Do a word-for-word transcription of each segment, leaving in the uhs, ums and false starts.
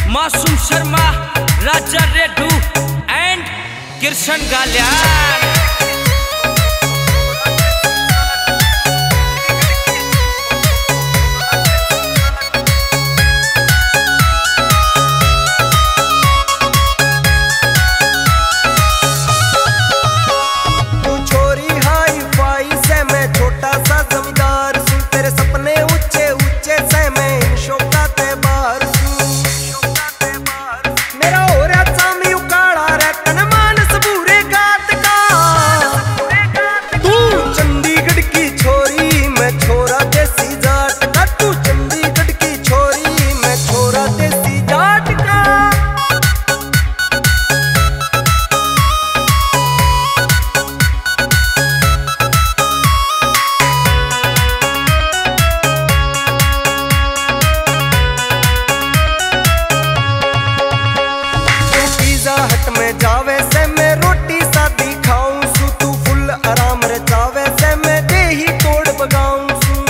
मासूम शर्मा, राजा रेड्डू एंड कृष्ण गालियान। जावे से मैं रोटी सादी खाऊं सू, तू फुल आराम रे जावे से मैं दे ही तोड़ बगाऊं सू।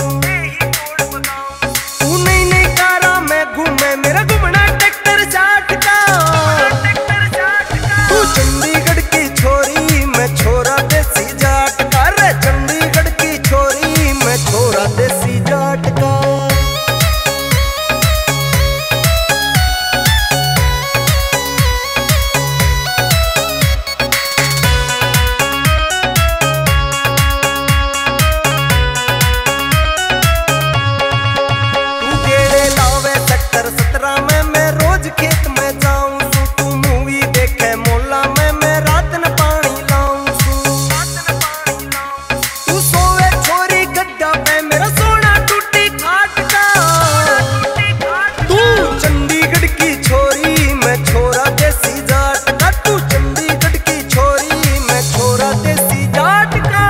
तू नहीं नहीं कारा मैं घूमे मेरा घूमना ट्रैक्टर जाट का। तू चंडीगढ़ की छोरी मैं छोरा देसी जाट का रे, चंडीगढ़ की छोरी मैं छोरा देसी जाट का। खेत में जाऊं सू, तू मूवी देखे मोला में मैं रात न पानी लाऊं सू। तू सोवे छोरी गड्ढा पे मेरा सोना टूटी खाट का। तू चंडीगढ़ की छोरी मैं छोरा देसी जाट का। तू चंडीगढ़ की छोरी मैं छोरा देसी जाट का।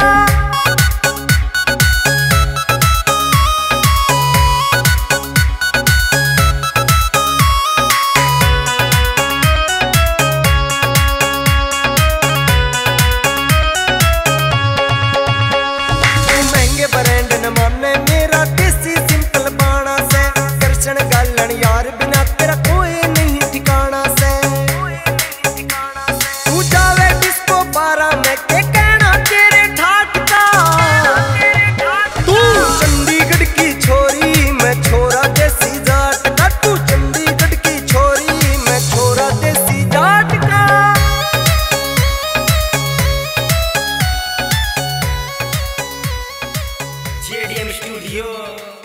ब्रांड न माने मेरा देसी सिंपल बाणा से, कृष्ण गालन यार बिना तेरा कोई नहीं ठिकाना से। तू जावे डिस्को बारा में के कहना तेरे ठाट का। तू चंडीगढ़ की छोरी मैं छोरा देसी जाट का। तू चंडीगढ़ की छोरी मैं छोरा देसी जाट का। JDM studio.